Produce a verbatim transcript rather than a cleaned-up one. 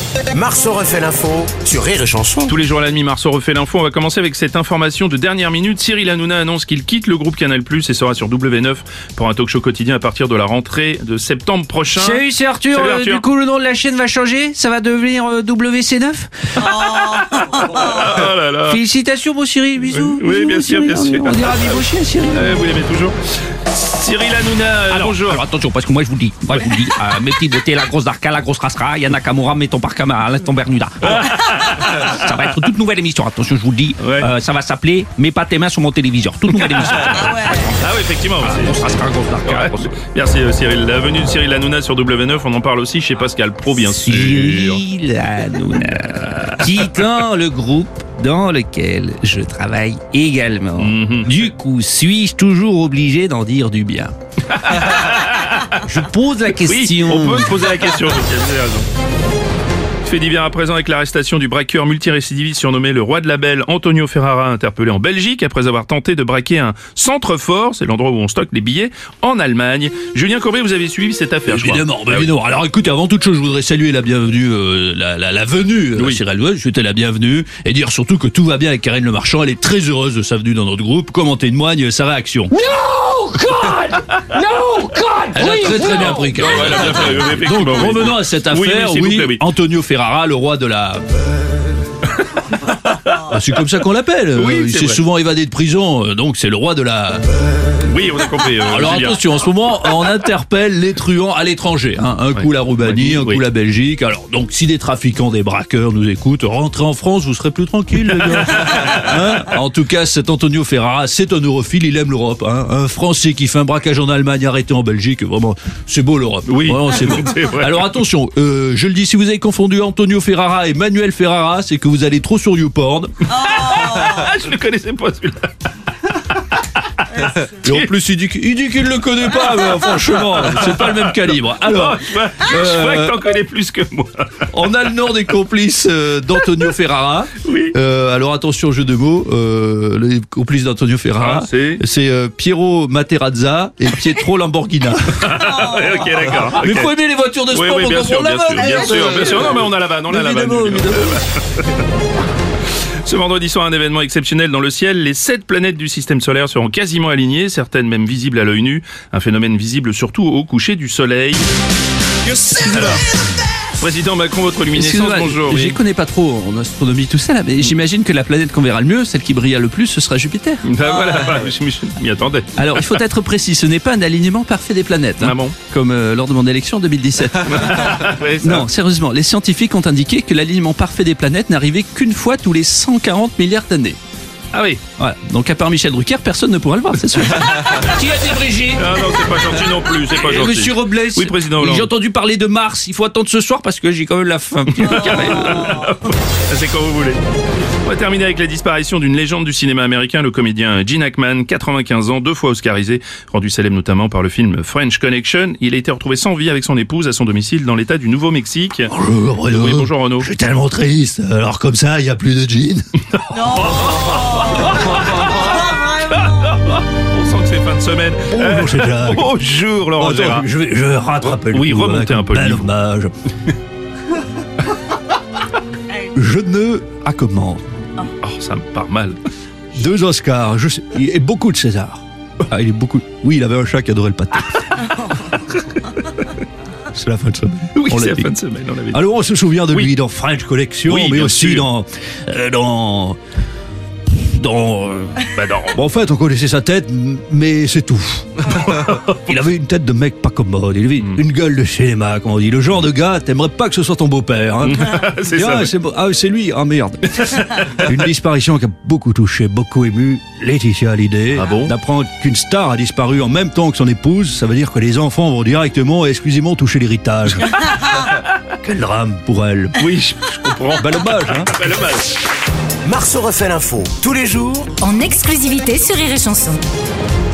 Marceau refait l'info sur Rire et Chanson. Tous les jours à la nuit, Marceau refait l'info. On va commencer avec cette information de dernière minute. Cyril Hanouna annonce qu'il quitte le groupe Canal plus, et sera sur W neuf pour un talk show quotidien à partir de la rentrée de septembre prochain. Salut, c'est Arthur. Salut, Euh, Arthur. du coup, le nom de la chaîne va changer. Ça va devenir euh, W C neuf. Oh là là. Félicitations, mon Cyril. Bisous. Oui, bisous, bien mon sûr, Cyril. bien sûr. On dira vive au chien, Cyril. Euh, vous l'aimez toujours. Cyril Hanouna, euh, Alors, bonjour. alors attention, parce que moi je vous le dis, moi je vous le dis, euh, mes petits beautés, la grosse Darka, la grosse Rasra, Yana Kamura, mettons par Kama, l'instant Bermuda. Alors, ça va être toute nouvelle émission, attention, je vous le dis, Ouais. euh, ça va s'appeler Mets pas tes mains sur mon téléviseur. Toute nouvelle émission. Ah oui, effectivement. c'est- Grosse Rasra, grosse Darka. Ouais. grosse- Merci euh, Cyril. La venue de Cyril Hanouna sur W neuf, on en parle aussi chez Pascal Pro, bien sûr. Cyril Hanouna, quittant le groupe dans lequel je travaille également. Mhm. Du coup, suis-je toujours obligé d'en dire du bien? Je pose la Oui, question. on peut se poser la question. Sophie, vous avez raison. Fait divers à présent avec l'arrestation du braqueur multirécidiviste surnommé le roi de la belle, Antonio Ferrara, interpellé en Belgique après avoir tenté de braquer un centre-fort, c'est l'endroit où on stocke les billets, en Allemagne. Julien Courbet, vous avez suivi cette affaire, je crois. Évidemment, bah Ah oui. évidemment. Alors écoutez, avant toute chose, je voudrais saluer la bienvenue, euh, la, la, la venue, euh, Oui. Cyril Hanouna, je souhaitais la bienvenue, et dire surtout que tout va bien avec Karine Le Marchand, elle est très heureuse de sa venue dans notre groupe, comme en témoigne sa réaction. No, God! No, God! Elle a très très bien pris, Karine. Ouais, elle a bien fait, euh, effectivement, Donc oui. revenons à cette Oui, oui, affaire, s'il vous plaît, oui. Antonio Ferrara, le roi de la... Ah, c'est comme ça qu'on l'appelle. Oui, Euh, il c'est s'est vrai. souvent évadé de prison, euh, donc c'est le roi de la... Oui, on a compris. euh, Alors Julien. attention, en ce moment, on interpelle les truands à l'étranger. Hein. Un coup Ouais. la Roumanie, un Oui. coup la Belgique. Alors donc, si des trafiquants, des braqueurs nous écoutent, rentrez en France, vous serez plus tranquille, les gars. Hein, en tout cas, cet Antonio Ferrara, c'est un europhile, il aime l'Europe. Hein. Un Français qui fait un braquage en Allemagne, arrêté en Belgique, vraiment, c'est beau l'Europe. Oui. Vraiment, c'est beau. C'est vrai. Alors attention, euh, je le dis, si vous avez confondu Antonio Ferrara et Manuel Ferrara, c'est que vous allez trop sur YouPorn. Ah, je ne connaissais pas celui-là. Et en plus, il dit qu'il dit qu'il le connaît pas, mais franchement, c'est pas le même calibre. Alors, Oh, je vois, je vois que t'en connais plus que moi. on a le nom des complices euh, d'Antonio Ferrara. Oui. Euh, alors attention, jeu de mots. Euh, les complices d'Antonio Ferrara, Ah, c'est c'est euh, Piero Materazza et Pietro Lamborghina. Ouais, ok, d'accord. Mais ok. faut aimer les voitures de Oui, sport oui, pour bien sûr, comprendre bien la sûr, vanne. bien sûr, bien sûr. Non, mais on a la vanne, on a la vanne. Évidemment, Julien. évidemment. Ce vendredi soir, un événement exceptionnel dans le ciel. Les sept planètes du système solaire seront quasiment alignées, certaines même visibles à l'œil nu. Un phénomène visible surtout au coucher du soleil. Alors, Président Macron, votre luminescence, Excusez-moi, bonjour. j'y Oui. connais pas trop en astronomie tout ça là, mais j'imagine que la planète qu'on verra le mieux, celle qui brilla le plus, ce sera Jupiter. Ben voilà, voilà, je m'y- je m'y attendais. Alors il faut être précis, ce n'est pas un alignement parfait des planètes, hein, Ah bon comme euh, lors de mon élection en deux mille dix-sept. Ouais, ça. Non, sérieusement, les scientifiques ont indiqué que l'alignement parfait des planètes n'arrivait qu'une fois tous les cent quarante milliards d'années. Ah oui. Voilà. Donc à part Michel Drucker, personne ne pourra le voir, c'est sûr. Qui a dit Brigitte? Ah non, c'est pas gentil non plus, c'est pas Euh, gentil. Monsieur Robles, Oui, président Hollande. j'ai entendu parler de Mars. Il faut attendre ce soir parce que j'ai quand même la faim. C'est quand vous voulez. On va terminer avec la disparition d'une légende du cinéma américain, le comédien Gene Hackman, quatre-vingt-quinze ans, deux fois oscarisé, rendu célèbre notamment par le film French Connection. Il a été retrouvé sans vie avec son épouse à son domicile dans l'état du Nouveau-Mexique. Bonjour Bruno. Oui, bonjour Renaud. Je suis tellement triste. Alors comme ça, il n'y a plus de jean. On sent que c'est fin de semaine. Bonjour, c'est Jacques. Bonjour Laurent Attends, Gérard. je vais, je vais rattraper le Oui, coup remontez avec un peu le bel niveau. hommage. Je ne accommande Oh, ça me part mal. deux Oscars, je sais, et beaucoup de César. Ah, il est beaucoup. Oui, il avait un chat qui adorait le pâté. C'est la fin de semaine. Oui, On c'est l'a la dit. fin de semaine, on l'avait dit. Alors on se souvient de Oui. lui dans French Connection, Oui, mais bien aussi sûr. dans euh, dans dans. euh, Bah non. Bon, en fait, on connaissait sa tête, m- mais c'est tout. Il avait une tête de mec pas commode. Il avait Mm. une gueule de cinéma, comme on dit. Le genre de gars, t'aimerais pas que ce soit ton beau-père. Hein. c'est Et ça. ah, c'est beau- ah, c'est lui. Ah merde. Une disparition qui a beaucoup touché, beaucoup ému Laetitia Hallyday. Ah bon D'apprendre qu'une star a disparu en même temps que son épouse, ça veut dire que les enfants vont directement et exclusivement toucher l'héritage. Quel drame pour elle. Oui, je, je comprends. Bel hommage, hein. Bel hommage. Marceau refait l'info tous les jours En exclusivité sur Rire et Chanson.